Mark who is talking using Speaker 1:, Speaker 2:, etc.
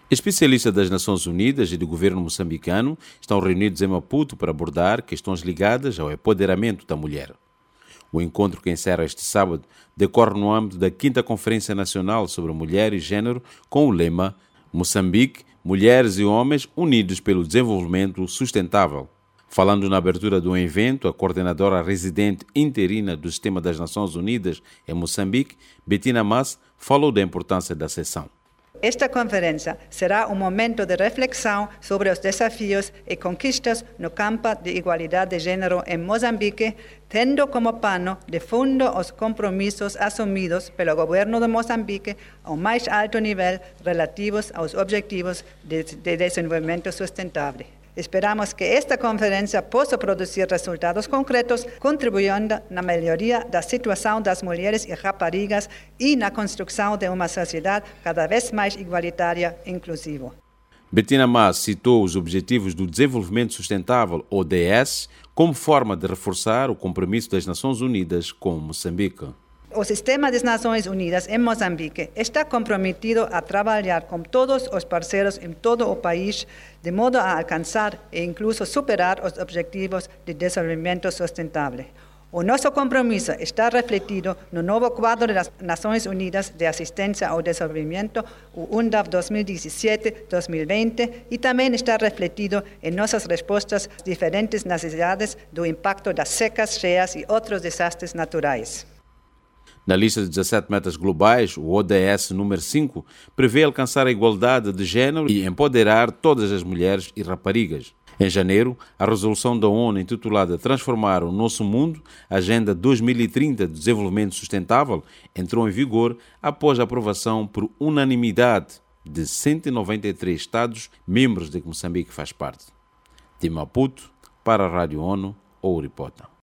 Speaker 1: Especialistas das Nações Unidas e do governo moçambicano estão reunidos em Maputo para abordar questões ligadas ao empoderamento da mulher. O encontro, que encerra este sábado, decorre no âmbito da 5ª Conferência Nacional sobre Mulher e Gênero, com o lema Moçambique, Mulheres e Homens Unidos pelo Desenvolvimento Sustentável. Falando na abertura do evento, a coordenadora residente interina do Sistema das Nações Unidas em Moçambique, Bettina Mas, falou da importância da sessão.
Speaker 2: Esta conferência será um momento de reflexão sobre os desafios e conquistas no campo de igualdade de gênero em Moçambique, tendo como pano de fundo os compromissos assumidos pelo governo de Moçambique ao mais alto nível relativos aos objetivos de desenvolvimento sustentável. Esperamos que esta conferência possa produzir resultados concretos, contribuindo na melhoria da situação das mulheres e raparigas e na construção de uma sociedade cada vez mais igualitária e inclusiva.
Speaker 1: Bettina Mas citou os Objetivos do Desenvolvimento Sustentável, ODS, como forma de reforçar o compromisso das Nações Unidas com Moçambique.
Speaker 2: O Sistema das Nações Unidas em Moçambique está comprometido a trabalhar com todos os parceiros em todo o país, de modo a alcançar e incluso superar os Objetivos de Desenvolvimento Sustentável. O nosso compromisso está refletido no novo quadro das Nações Unidas de Assistência ao Desenvolvimento, o UNDAP 2017-2020, e também está refletido em nossas respostas às diferentes necessidades do impacto das secas, cheias e outros desastres naturais.
Speaker 1: Na lista de 17 metas globais, o ODS número 5 prevê alcançar a igualdade de género e empoderar todas as mulheres e raparigas. Em janeiro, a resolução da ONU intitulada Transformar o Nosso Mundo, Agenda 2030 de Desenvolvimento Sustentável, entrou em vigor após a aprovação por unanimidade de 193 Estados membros de que Moçambique faz parte. De Maputo, para a Rádio ONU, Ouripota.